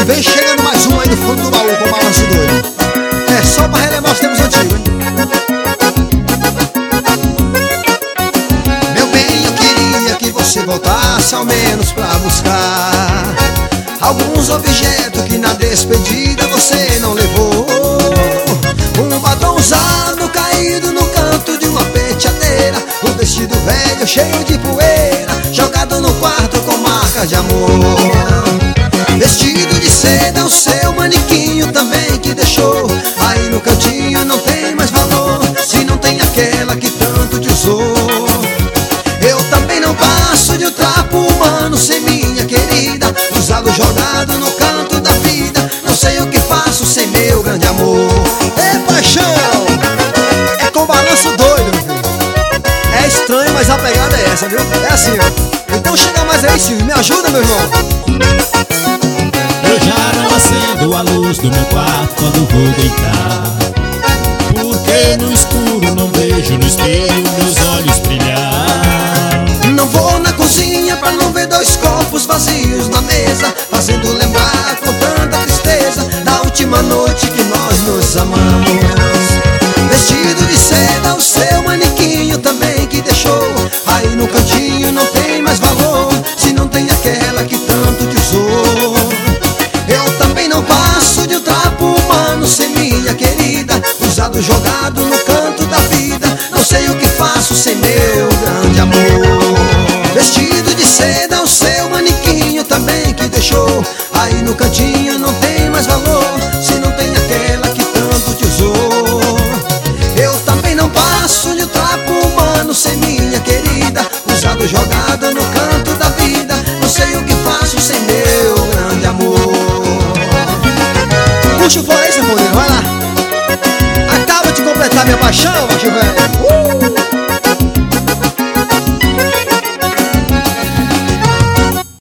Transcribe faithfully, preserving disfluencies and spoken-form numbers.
vem chegando mais um aí do fundo do baú com o balanço doido. É só pra relembrar os tempos antigos, hein? Meu bem, eu queria que você voltasse ao menos pra buscar alguns objetos que na despedida você não levou. Um batom usado caído no canto de uma penteadeira, um vestido velho cheio de poeira jogado no quarto com marcas de amor. Vestido de seda, o seu manequinho também que deixou aí no cantinho, não tem mais valor se não tem aquela que tanto te usou. Eu também não passo de um trapo humano sem minha querida, usado jogado no canto da vida, não sei o que faço sem meu grande amor. É paixão, é com balanço doido, meu filho. É estranho, mas a pegada é essa, viu? É assim, ó. Então chega mais aí, Silvio, me ajuda, meu irmão. Eu já não acendo a luz do meu quarto quando vou deitar, porque no escuro não vejo no espelho meus olhos brilhar. Não vou na cozinha pra não ver dois copos vazios na mesa, fazendo lembrar com tanta tristeza da última noite que nós nos amamos. Vestido de seda, o seu manequinho também que deixou aí no cantinho, não tem mais valor se não tem aquela que tanto te usou. Eu também não passo de um trapo humano sem minha querida, usado jogado no canto da vida, não sei o que faço sem meu grande amor. Vestido de seda, o seu manequinho também que deixou aí no cantinho, não tem mais valor se não tem aquela que tanto te usou. Eu também não passo de um trapo humano sem minha querida, usado jogado no canto da vida, não sei o que faço sem meu grande amor. Puxa o fora aí, sanfoneiro, vai lá. Acaba de completar minha paixão, macho velho.